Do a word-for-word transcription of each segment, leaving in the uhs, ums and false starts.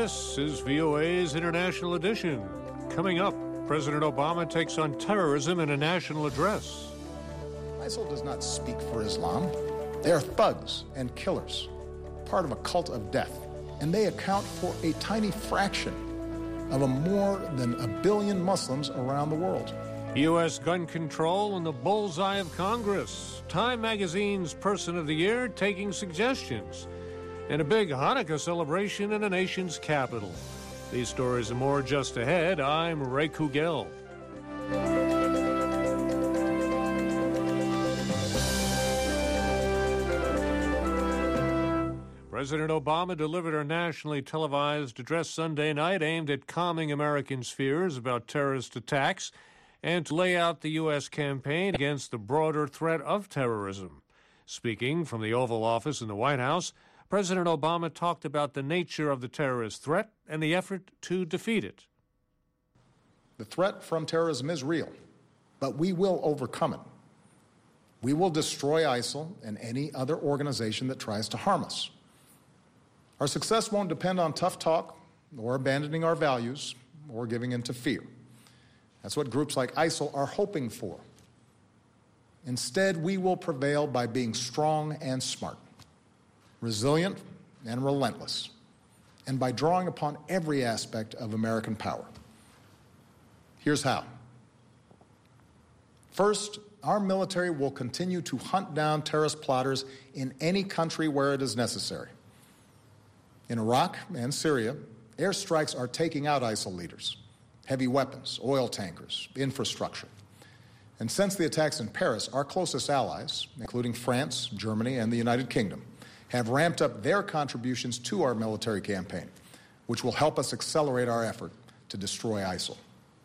This is V O A's International Edition. Coming up, President Obama takes on terrorism in a national address. ISIL does not speak for Islam. They are thugs and killers, part of a cult of death, and they account for a tiny fraction of a more than a billion Muslims around the world. U S gun control and the bullseye of Congress. Time magazine's Person of the Year taking suggestions. And a big Hanukkah celebration in a nation's capital. These stories and more just ahead. I'm Ray Kugel. President Obama delivered a nationally televised address Sunday night aimed at calming Americans' fears about terrorist attacks and to lay out the U S campaign against the broader threat of terrorism. Speaking from the Oval Office in the White House, President Obama talked about the nature of the terrorist threat and the effort to defeat it. The threat from terrorism is real, but we will overcome it. We will destroy ISIL and any other organization that tries to harm us. Our success won't depend on tough talk or abandoning our values or giving in to fear. That's what groups like ISIL are hoping for. Instead, we will prevail by being strong and smart, resilient and relentless, and by drawing upon every aspect of American power. Here's how. First, our military will continue to hunt down terrorist plotters in any country where it is necessary. In Iraq and Syria, airstrikes are taking out ISIL leaders, heavy weapons, oil tankers, infrastructure. And since the attacks in Paris, our closest allies, including France, Germany, and the United Kingdom, have ramped up their contributions to our military campaign, which will help us accelerate our effort to destroy ISIL.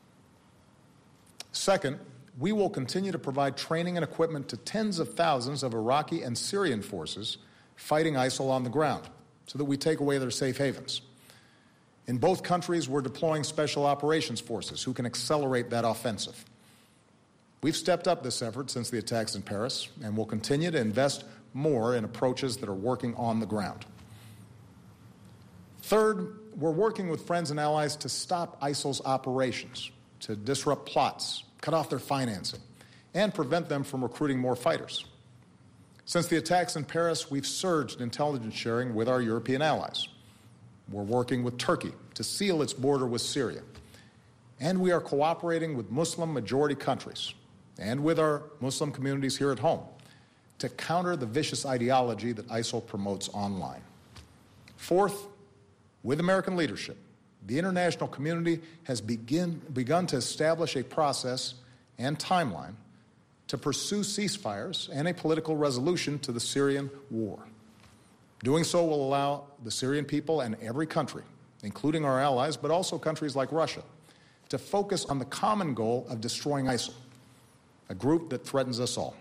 Second, we will continue to provide training and equipment to tens of thousands of Iraqi and Syrian forces fighting ISIL on the ground so that we take away their safe havens. In both countries, we're deploying special operations forces who can accelerate that offensive. We've stepped up this effort since the attacks in Paris and will continue to invest more in approaches that are working on the ground. Third, we're working with friends and allies to stop ISIL's operations, to disrupt plots, cut off their financing, and prevent them from recruiting more fighters. Since the attacks in Paris, we've surged intelligence sharing with our European allies. We're working with Turkey to seal its border with Syria. And we are cooperating with Muslim-majority countries and with our Muslim communities here at home to counter the vicious ideology that ISIL promotes online. Fourth, with American leadership, the international community has begin, begun to establish a process and timeline to pursue ceasefires and a political resolution to the Syrian war. Doing so will allow the Syrian people and every country, including our allies, but also countries like Russia, to focus on the common goal of destroying ISIL, a group that threatens us all.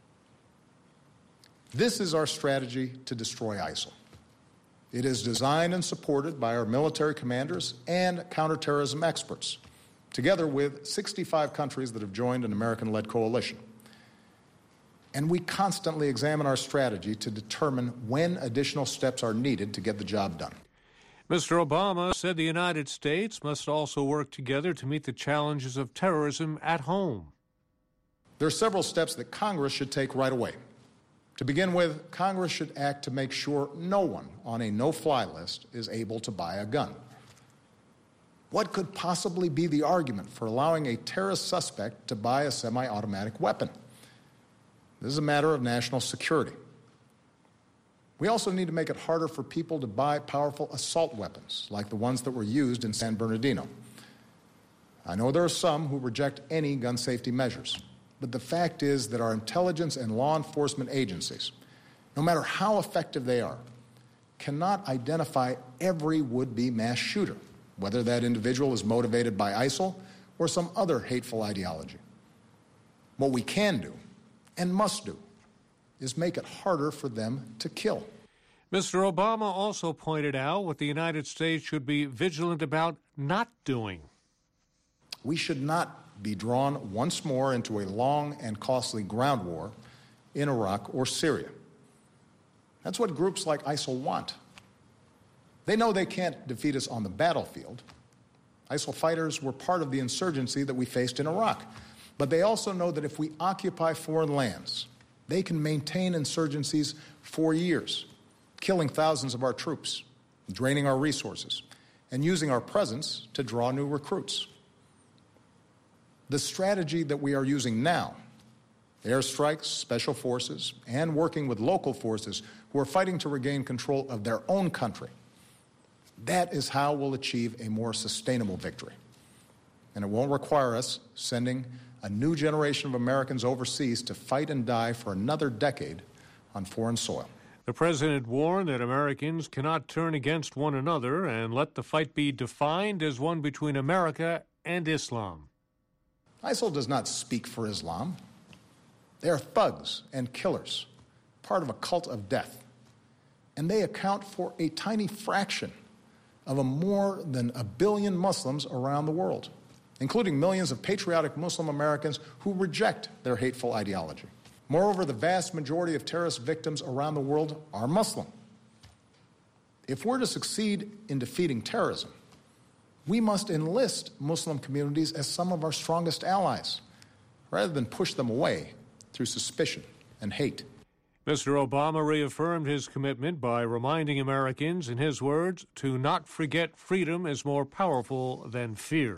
This is our strategy to destroy ISIL. It is designed and supported by our military commanders and counterterrorism experts, together with sixty-five countries that have joined an American-led coalition. And we constantly examine our strategy to determine when additional steps are needed to get the job done. Mister Obama said the United States must also work together to meet the challenges of terrorism at home. There are several steps that Congress should take right away. To begin with, Congress should act to make sure no one on a no-fly list is able to buy a gun. What could possibly be the argument for allowing a terrorist suspect to buy a semi-automatic weapon? This is a matter of national security. We also need to make it harder for people to buy powerful assault weapons, like the ones that were used in San Bernardino. I know there are some who reject any gun safety measures, but the fact is that our intelligence and law enforcement agencies, no matter how effective they are, cannot identify every would-be mass shooter, whether that individual is motivated by ISIL or some other hateful ideology. What we can do and must do is make it harder for them to kill. Mister Obama also pointed out what the United States should be vigilant about not doing. We should not be drawn once more into a long and costly ground war in Iraq or Syria. That's what groups like ISIL want. They know they can't defeat us on the battlefield. ISIL fighters were part of the insurgency that we faced in Iraq. But they also know that if we occupy foreign lands, they can maintain insurgencies for years, killing thousands of our troops, draining our resources, and using our presence to draw new recruits. The strategy that we are using now, airstrikes, special forces, and working with local forces who are fighting to regain control of their own country, that is how we'll achieve a more sustainable victory. And it won't require us sending a new generation of Americans overseas to fight and die for another decade on foreign soil. The president warned that Americans cannot turn against one another and let the fight be defined as one between America and Islam. ISIL does not speak for Islam. They are thugs and killers, part of a cult of death. And they account for a tiny fraction of a more than a billion Muslims around the world, including millions of patriotic Muslim Americans who reject their hateful ideology. Moreover, the vast majority of terrorist victims around the world are Muslim. If we're to succeed in defeating terrorism, we must enlist Muslim communities as some of our strongest allies, rather than push them away through suspicion and hate. Mister Obama reaffirmed his commitment by reminding Americans, in his words, to not forget freedom is more powerful than fear.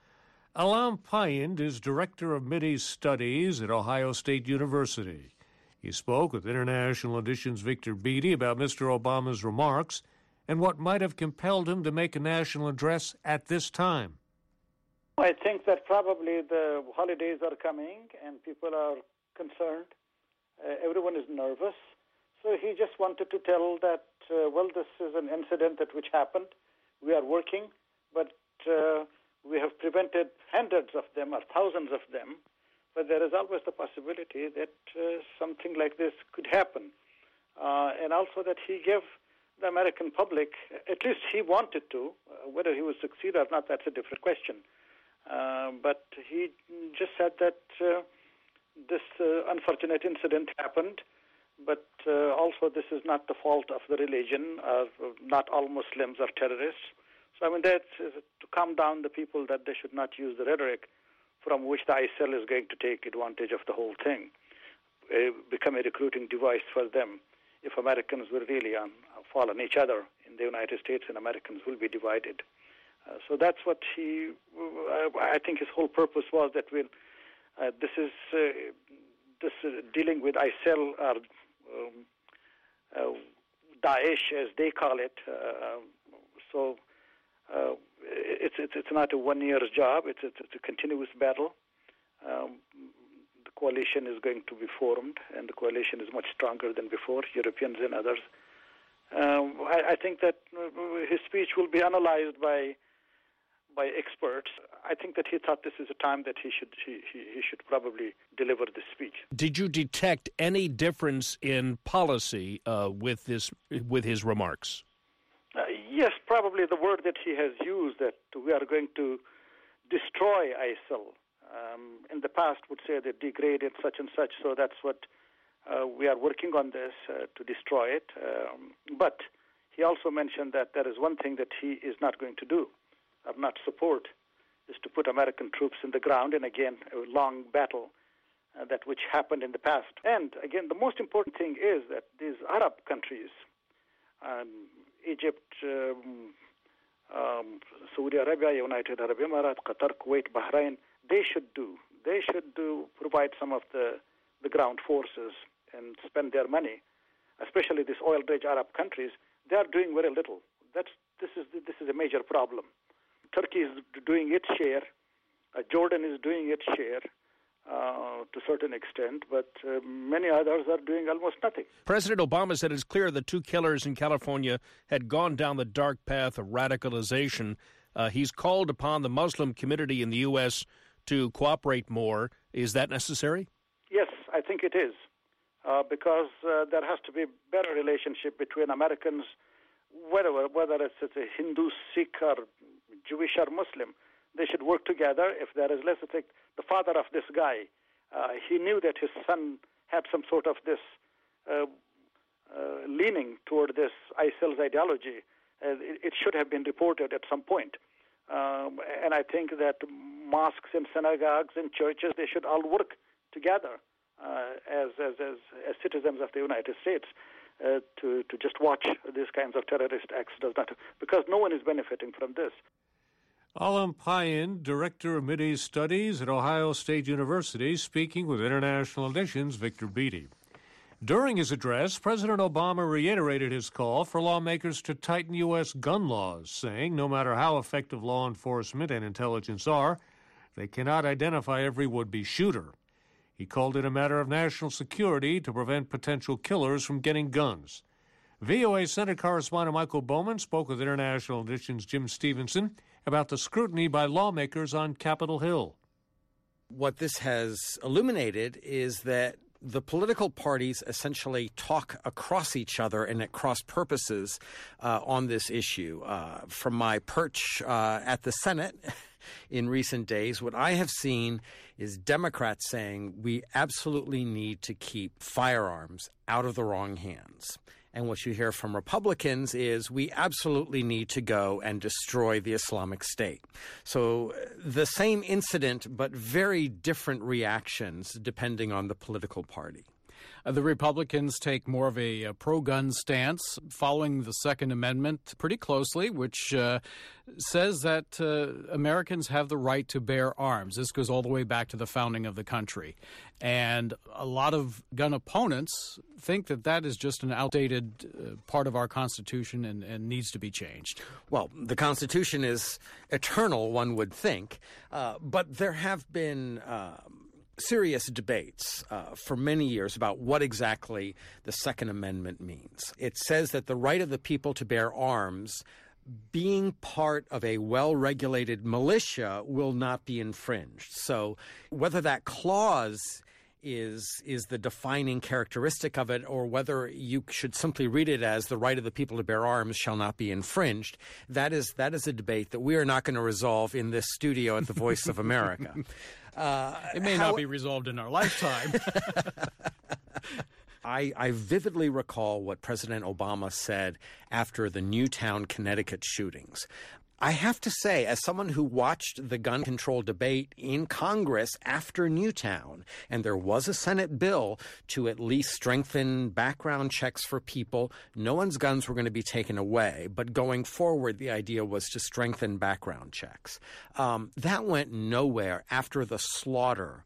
Alam Payand is Director of Mideast Studies at Ohio State University. He spoke with International Edition's Victor Beattie about Mister Obama's remarks and what might have compelled him to make a national address at this time. I think that probably the holidays are coming and people are concerned. Uh, everyone is nervous. So he just wanted to tell that, uh, well, this is an incident that which happened. We are working, but uh, we have prevented hundreds of them or thousands of them. But there is always the possibility that uh, something like this could happen. Uh, and also that he gave the American public, at least he wanted to, uh, whether he would succeed or not, that's a different question. Uh, but he just said that uh, this uh, unfortunate incident happened, but uh, also this is not the fault of the religion. Uh, not all Muslims are terrorists. So, I mean, that's uh, to calm down the people that they should not use the rhetoric from which the ISIL is going to take advantage of the whole thing, uh, become a recruiting device for them. If Americans will really um, fall on each other in the United States, and Americans will be divided. Uh, so that's what he, uh, I think his whole purpose was that we'll, uh, this is uh, this uh, dealing with ISIL or um, uh, Daesh, as they call it. Uh, so uh, it's, it's it's not a one-year job. It's, it's it's a continuous battle. Um, the coalition is going to be formed, and the coalition is much stronger than before. Europeans and others. Um, I, I think that his speech will be analyzed by by experts. I think that he thought this is a time that he should he, he, he should probably deliver this speech. Did you detect any difference in policy uh, with this with his remarks? Uh, yes, probably the word that he has used, that we are going to destroy ISIL. Um, in the past would say they degrade it, such and such, so that's what uh, we are working on this, uh, to destroy it. Um, but he also mentioned that there is one thing that he is not going to do, or not support, is to put American troops in the ground, and again, a long battle uh, that which happened in the past. And again, the most important thing is that these Arab countries, um, Egypt, um, um, Saudi Arabia, United Arab Emirates, Qatar, Kuwait, Bahrain, they should do. They should do provide some of the, the ground forces and spend their money, especially these oil-rich Arab countries. They are doing very little. That's this is this is a major problem. Turkey is doing its share. Uh, Jordan is doing its share uh, to a certain extent, but uh, many others are doing almost nothing. President Obama said it's clear the two killers in California had gone down the dark path of radicalization. Uh, he's called upon the Muslim community in the U S to cooperate more. Is that necessary? Yes, I think it is, uh, because uh, there has to be a better relationship between Americans, whether, whether it's, it's a Hindu, Sikh, or Jewish or Muslim. They should work together. If there is less, I think the father of this guy, uh, he knew that his son had some sort of this uh, uh, leaning toward this ISIL's ideology, uh, it, it should have been reported at some point. Um, and I think that mosques and synagogues and churches, they should all work together uh, as, as, as, as citizens of the United States uh, to, to just watch these kinds of terrorist acts, does not, because no one is benefiting from this. Alam Payan, Director of Mideast Studies at Ohio State University, speaking with International Edition's Victor Beattie. During his address, President Obama reiterated his call for lawmakers to tighten U S gun laws, saying no matter how effective law enforcement and intelligence are, they cannot identify every would-be shooter. He called it a matter of national security to prevent potential killers from getting guns. V O A Senate correspondent Michael Bowman spoke with International Edition's Jim Stevenson about the scrutiny by lawmakers on Capitol Hill. What this has illuminated is that the political parties essentially talk across each other and at cross purposes uh, on this issue. Uh, from my perch uh, at the Senate in recent days, what I have seen is Democrats saying we absolutely need to keep firearms out of the wrong hands. And what you hear from Republicans is we absolutely need to go and destroy the Islamic State. So the same incident, but very different reactions depending on the political party. Uh, the Republicans take more of a, a pro-gun stance, following the Second Amendment pretty closely, which uh, says that uh, Americans have the right to bear arms. This goes all the way back to the founding of the country. And a lot of gun opponents think that that is just an outdated uh, part of our Constitution and, and needs to be changed. Well, the Constitution is eternal, one would think, uh, but there have been Uh, serious debates uh, for many years about what exactly the Second Amendment means. It says that the right of the people to bear arms, being part of a well-regulated militia, will not be infringed. So whether that clause is is the defining characteristic of it, or whether you should simply read it as the right of the people to bear arms shall not be infringed, that is that is a debate that we are not going to resolve in this studio at the Voice of America. Uh, it may how, not be resolved in our lifetime. I, I vividly recall what President Obama said after the Newtown, Connecticut shootings. I have to say, as someone who watched the gun control debate in Congress after Newtown, and there was a Senate bill to at least strengthen background checks for people, no one's guns were going to be taken away, but going forward, the idea was to strengthen background checks. Um, that went nowhere after the slaughter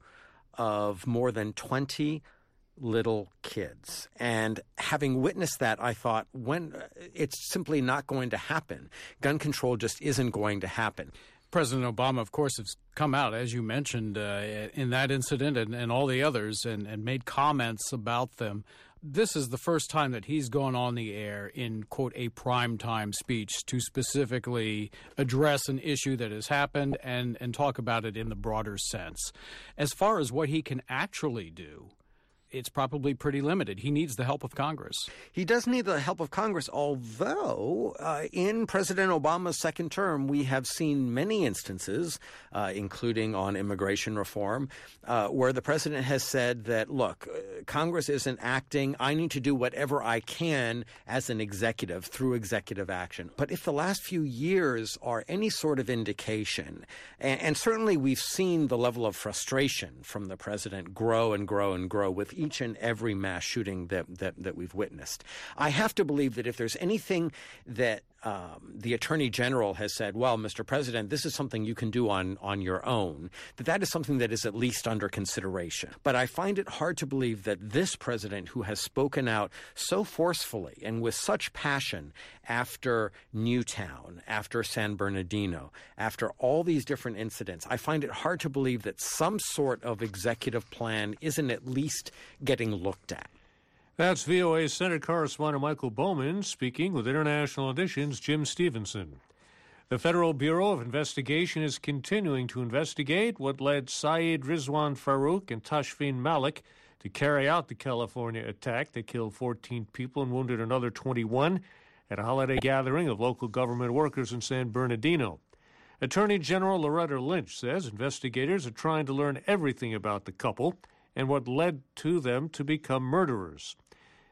of more than twenty little kids. And having witnessed that, I thought, when it's simply not going to happen. Gun control just isn't going to happen. President Obama, of course, has come out, as you mentioned, uh, in that incident and, and all the others, and, and made comments about them. This is the first time that he's gone on the air in, quote, a primetime speech to specifically address an issue that has happened and, and talk about it in the broader sense. As far as what he can actually do, it's probably pretty limited. He needs the help of Congress. He does need the help of Congress, although uh, in President Obama's second term, we have seen many instances, uh, including on immigration reform, uh, where the president has said that, look, uh, Congress isn't acting. I need to do whatever I can as an executive through executive action. But if the last few years are any sort of indication, and, and certainly we've seen the level of frustration from the president grow and grow and grow with each and every mass shooting that, that, that we've witnessed. I have to believe that if there's anything that um, the Attorney General has said, well, Mister President, this is something you can do on, on your own, that that is something that is at least under consideration. But I find it hard to believe that this president, who has spoken out so forcefully and with such passion after Newtown, after San Bernardino, after all these different incidents, I find it hard to believe that some sort of executive plan isn't at least getting looked at. That's V O A Senate correspondent Michael Bowman speaking with International Edition's Jim Stevenson. The Federal Bureau of Investigation is continuing to investigate what led Saeed Rizwan Farook and Tashfeen Malik to carry out the California attack that killed fourteen people and wounded another twenty-one at a holiday gathering of local government workers in San Bernardino. Attorney General Loretta Lynch says investigators are trying to learn everything about the couple and what led to them to become murderers.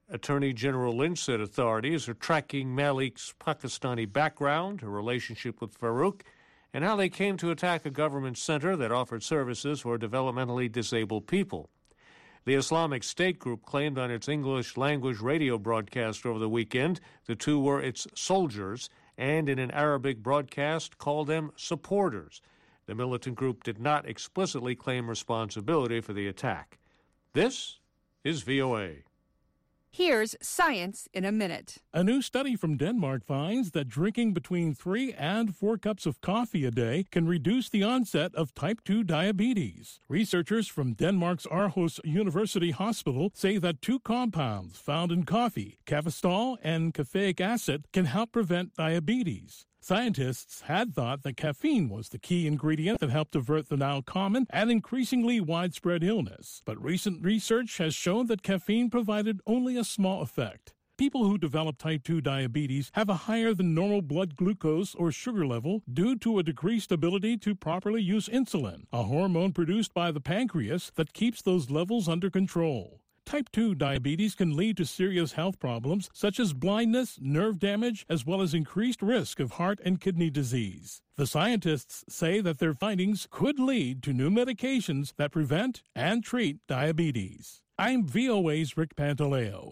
Attorney General Lynch said authorities are tracking Malik's Pakistani background, her relationship with Farouk, and how they came to attack a government center that offered services for developmentally disabled people. The Islamic State group claimed on its English language radio broadcast over the weekend the two were its soldiers, and in an Arabic broadcast called them supporters. The militant group did not explicitly claim responsibility for the attack. This is V O A. Here's Science in a Minute. A new study from Denmark finds that drinking between three and four cups of coffee a day can reduce the onset of type two diabetes. Researchers from Denmark's Aarhus University Hospital say that two compounds found in coffee, cafestol and caffeic acid, can help prevent diabetes. Scientists had thought that caffeine was the key ingredient that helped avert the now common and increasingly widespread illness. But recent research has shown that caffeine provided only a small effect. People who develop type two diabetes have a higher than normal blood glucose or sugar level due to a decreased ability to properly use insulin, a hormone produced by the pancreas that keeps those levels under control. Type two diabetes can lead to serious health problems such as blindness, nerve damage, as well as increased risk of heart and kidney disease. The scientists say that their findings could lead to new medications that prevent and treat diabetes. I'm V O A's Rick Pantaleo.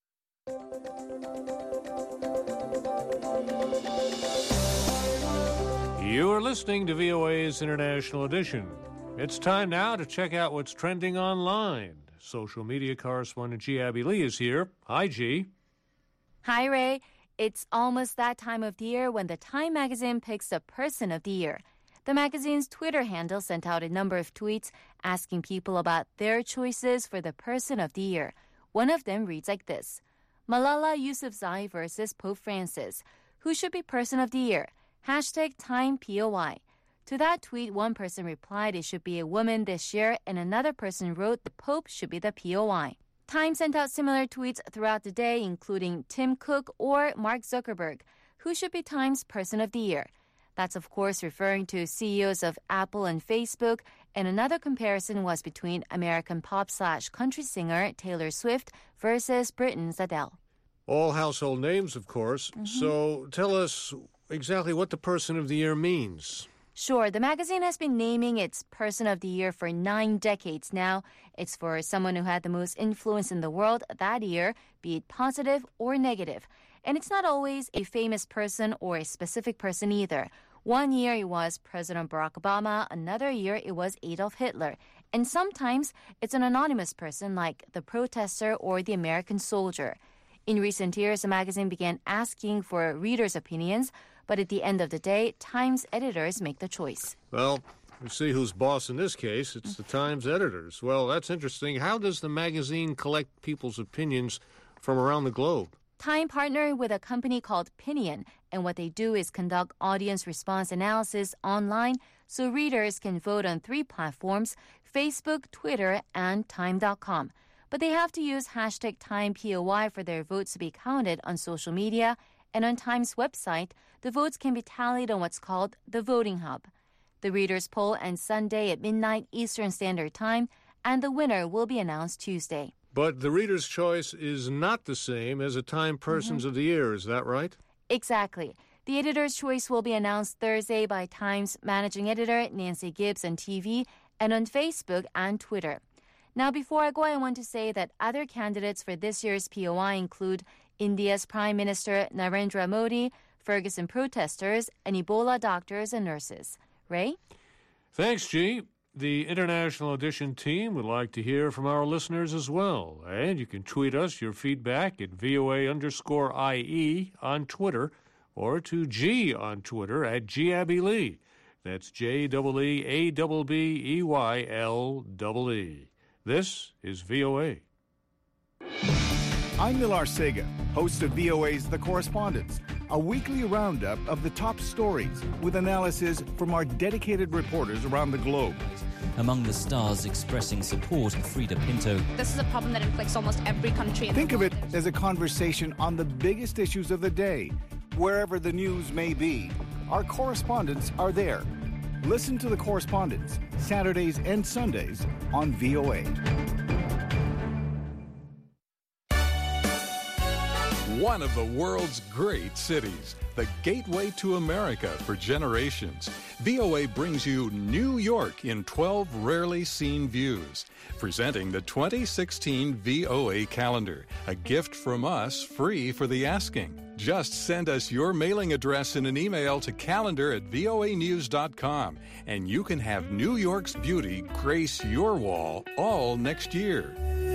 You are listening to V O A's International Edition. It's time now to check out what's trending online. Social media correspondent G. Abby Lee is here. Hi, G. Hi, Ray. It's almost that time of the year when the Time magazine picks the Person of the Year. The magazine's Twitter handle sent out a number of tweets asking people about their choices for the Person of the Year. One of them reads like this: Malala Yousafzai versus Pope Francis. Who should be Person of the Year? Hashtag Time P O I. To that tweet, one person replied it should be a woman this year, and another person wrote the Pope should be the P O I. Time sent out similar tweets throughout the day, including Tim Cook or Mark Zuckerberg. Who should be Time's Person of the Year? That's, of course, referring to C E Os of Apple and Facebook, and another comparison was between American pop slash country singer Taylor Swift versus Britain's Adele. All household names, of course. Mm-hmm. So tell us exactly what the Person of the Year means. Sure, the magazine has been naming its Person of the Year for nine decades now. It's for someone who had the most influence in the world that year, be it positive or negative. And it's not always a famous person or a specific person either. One year it was President Barack Obama, another year it was Adolf Hitler. And sometimes it's an anonymous person like the protester or the American soldier. In recent years, the magazine began asking for readers' opinions, but at the end of the day, Times editors make the choice. Well, we see who's boss in this case. It's the Times editors. Well, that's interesting. How does the magazine collect people's opinions from around the globe? Time partnered with a company called Pinion, and what they do is conduct audience response analysis online so readers can vote on three platforms: Facebook, Twitter, and Time dot com. But they have to use hashtag Time P O I for their votes to be counted on social media, and on Time's website, the votes can be tallied on what's called the Voting Hub. The readers poll ends Sunday at midnight Eastern Standard Time, and the winner will be announced Tuesday. But the reader's choice is not the same as a Time Persons mm-hmm. of the Year, is that right? Exactly. The editor's choice will be announced Thursday by Times managing editor Nancy Gibbs on T V and on Facebook and Twitter. Now, before I go, I want to say that other candidates for this year's P O I include India's Prime Minister Narendra Modi, Ferguson protesters, and Ebola doctors and nurses. Ray? Thanks, G. The International Edition team would like to hear from our listeners as well. And you can tweet us your feedback at VOA underscore IE on Twitter or to G on Twitter at G Abby Lee. That's J E E A B B E Y L E E. This is V O A. I'm Nilar Sega, host of V O A's The Correspondents, a weekly roundup of the top stories with analysis from our dedicated reporters around the globe. Among the stars expressing support, Frida Pinto. This is a problem that inflicts almost every country in Think the world. of it as a conversation on the biggest issues of the day, wherever the news may be. Our correspondents are there. Listen to The Correspondents, Saturdays and Sundays on V O A. One of the world's great cities, the gateway to America for generations. V O A brings you New York in twelve rarely seen views. Presenting the twenty sixteen V O A calendar, a gift from us free for the asking. Just send us your mailing address in an email to calendar at V O A news dot com, and you can have New York's beauty grace your wall all next year.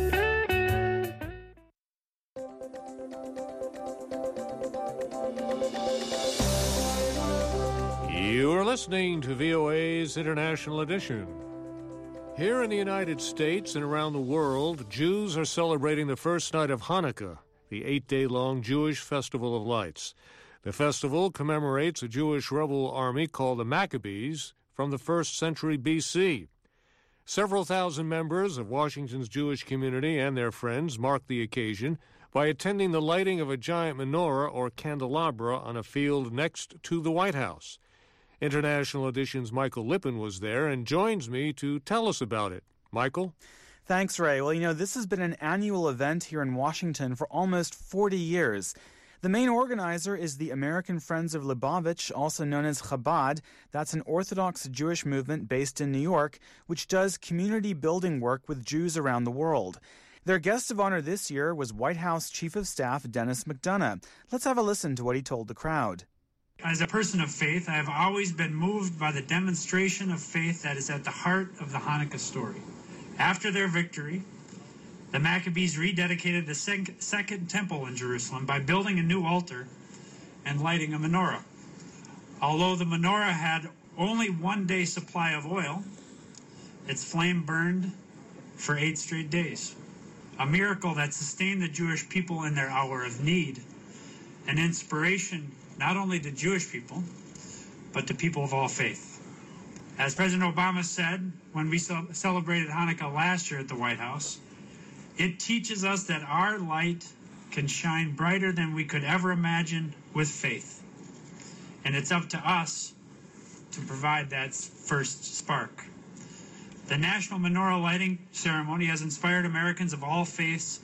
You are listening to V O A's International Edition. Here in the United States and around the world, Jews are celebrating the first night of Hanukkah, the eight-day-long Jewish Festival of Lights. The festival commemorates a Jewish rebel army called the Maccabees from the first century B C. Several thousand members of Washington's Jewish community and their friends mark the occasion by attending the lighting of a giant menorah or candelabra on a field next to the White House. International Edition's Michael Lippin was there and joins me to tell us about it. Michael? Thanks, Ray. Well, you know, this has been an annual event here in Washington for almost forty years. The main organizer is the American Friends of Lubavitch, also known as Chabad. That's an Orthodox Jewish movement based in New York, which does community building work with Jews around the world. Their guest of honor this year was White House Chief of Staff Denis McDonough. Let's have a listen to what he told the crowd. As a person of faith, I have always been moved by the demonstration of faith that is at the heart of the Hanukkah story. After their victory, the Maccabees rededicated the sec- second temple in Jerusalem by building a new altar and lighting a menorah. Although the menorah had only one day supply of oil, its flame burned for eight straight days. A miracle that sustained the Jewish people in their hour of need, an inspiration not only to Jewish people, but to people of all faith. As President Obama said when we ce- celebrated Hanukkah last year at the White House, it teaches us that our light can shine brighter than we could ever imagine with faith. And it's up to us to provide that first spark. The National Menorah Lighting Ceremony has inspired Americans of all faiths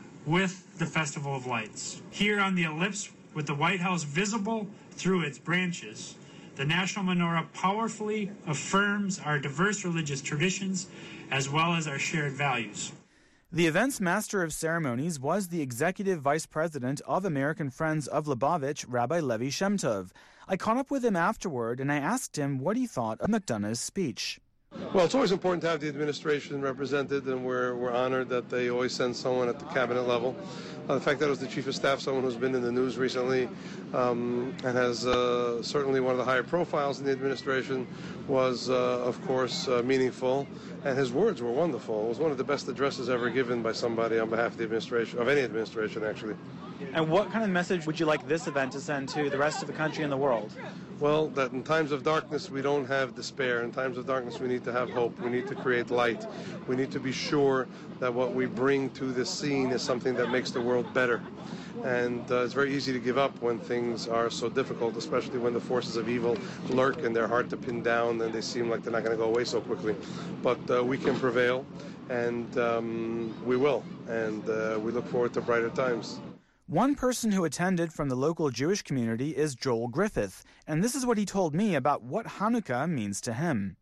with the Festival of Lights. Here on the ellipse, with the White House visible through its branches, the National Menorah powerfully affirms our diverse religious traditions as well as our shared values. The event's master of ceremonies was the executive vice president of American Friends of Lubavitch, Rabbi Levi Shem Tov. I caught up with him afterward and I asked him what he thought of McDonough's speech. Well, it's always important to have the administration represented, and we're, we're honored that they always send someone at the cabinet level. Uh, the fact that it was the chief of staff, someone who's been in the news recently um, and has uh, certainly one of the higher profiles in the administration, was, uh, of course, uh, meaningful. And his words were wonderful. It was one of the best addresses ever given by somebody on behalf of the administration, of any administration, actually. And what kind of message would you like this event to send to the rest of the country and the world? Well, that in times of darkness, we don't have despair. In times of darkness, we need to have hope. We need to create light. We need to be sure that what we bring to this scene is something that makes the world better. And uh, it's very easy to give up when things are so difficult, especially when the forces of evil lurk and they're hard to pin down and they seem like they're not going to go away so quickly. But uh, we can prevail, and um, we will. And uh, we look forward to brighter times. One person who attended from the local Jewish community is Joel Griffith, and this is what he told me about what Hanukkah means to him.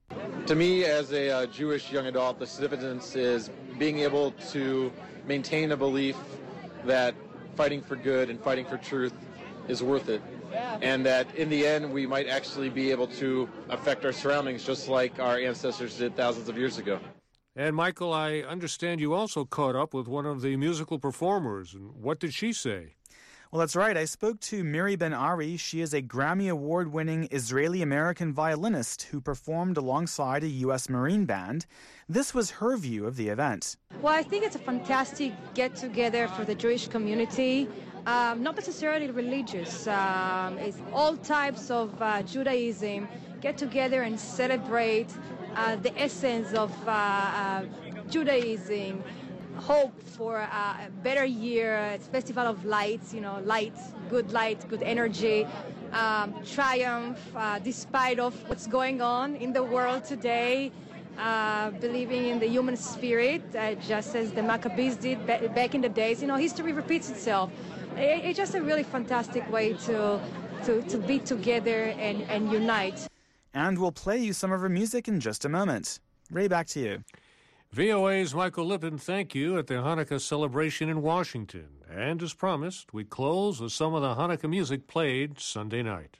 To me, as a uh, Jewish young adult, the significance is being able to maintain a belief that fighting for good and fighting for truth is worth it, and that in the end we might actually be able to affect our surroundings just like our ancestors did thousands of years ago. And Michael, I understand you also caught up with one of the musical performers. And what did she say? Well, that's right. I spoke to Miri Ben Ari. She is a Grammy Award-winning Israeli-American violinist who performed alongside a U S Marine band. This was her view of the event. Well, I think it's a fantastic get-together for the Jewish community. Um, not necessarily religious. Um, it's all types of uh, Judaism get together and celebrate uh, the essence of uh, uh, Judaism, hope for a better year. It's Festival of Lights, you know, light, good light, good energy, um, triumph, uh, despite of what's going on in the world today. uh, believing in the human spirit, uh, just as the Maccabees did ba- back in the days. You know, history repeats itself. It, it's just a really fantastic way to to, to be together and, and unite. And we'll play you some of her music in just a moment. Ray, back to you. V O A's Michael Lippin, thank you at the Hanukkah celebration in Washington. And as promised, we close with some of the Hanukkah music played Sunday night.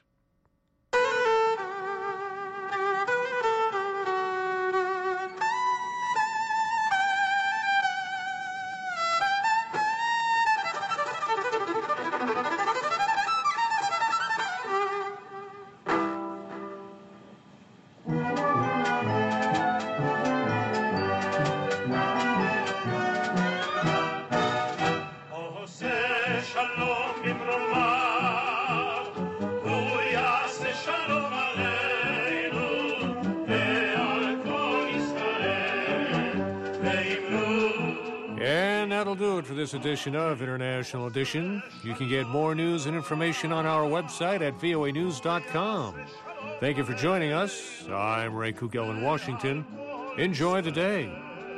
This edition of International Edition. You can get more news and information on our website at V O A news dot com. Thank you for joining us. I'm Ray Kugel in Washington. Enjoy the day.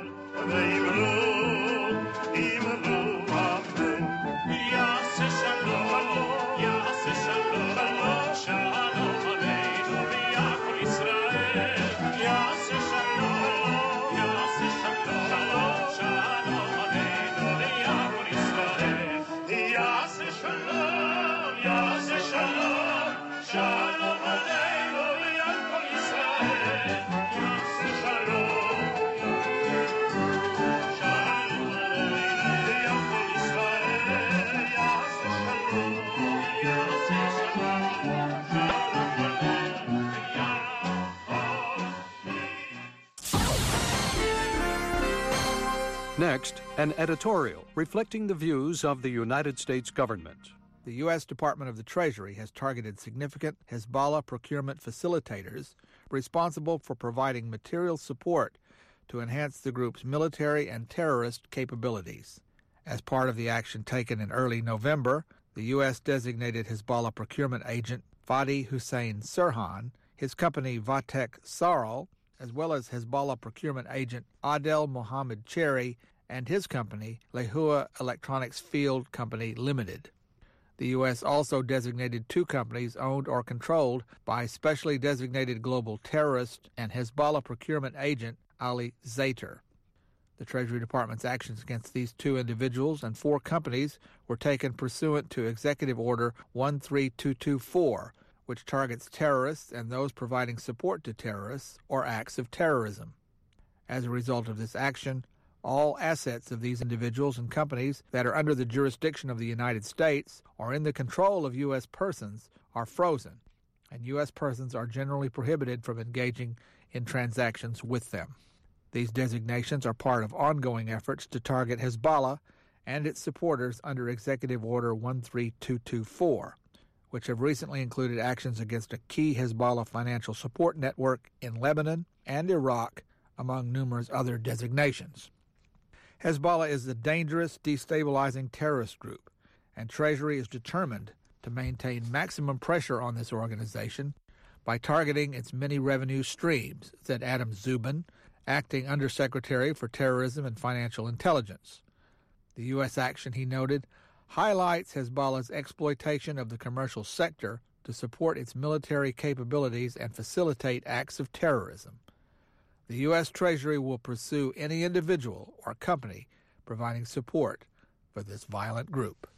Next, an editorial reflecting the views of the United States government. The U S Department of the Treasury has targeted significant Hezbollah procurement facilitators responsible for providing material support to enhance the group's military and terrorist capabilities. As part of the action taken in early November, the U S designated Hezbollah procurement agent Fadi Hussein Sirhan, his company Vatek Saral, as well as Hezbollah procurement agent Adel Mohammed Cherry and his company, Lehua Electronics Field Company Limited. The U S also designated two companies owned or controlled by specially designated global terrorist and Hezbollah procurement agent Ali Zaitar. The Treasury Department's actions against these two individuals and four companies were taken pursuant to Executive Order one three two two four, which targets terrorists and those providing support to terrorists or acts of terrorism. As a result of this action, all assets of these individuals and companies that are under the jurisdiction of the United States or in the control of U S persons are frozen, and U S persons are generally prohibited from engaging in transactions with them. These designations are part of ongoing efforts to target Hezbollah and its supporters under Executive Order one three two two four, which have recently included actions against a key Hezbollah financial support network in Lebanon and Iraq, among numerous other designations. Hezbollah is a dangerous, destabilizing terrorist group, and Treasury is determined to maintain maximum pressure on this organization by targeting its many revenue streams, said Adam Zubin, acting Undersecretary for Terrorism and Financial Intelligence. The U S action, he noted, highlights Hezbollah's exploitation of the commercial sector to support its military capabilities and facilitate acts of terrorism. The U S Treasury will pursue any individual or company providing support for this violent group.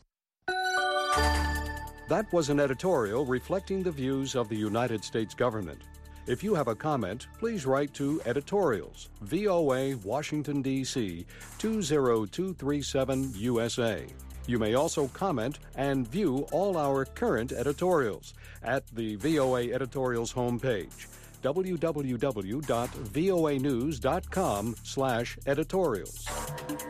That was an editorial reflecting the views of the United States government. If you have a comment, please write to Editorials, V O A, Washington, D C two zero two three seven U S A. You may also comment and view all our current editorials at the V O A Editorials homepage, w w w dot v o a news dot com slash editorials.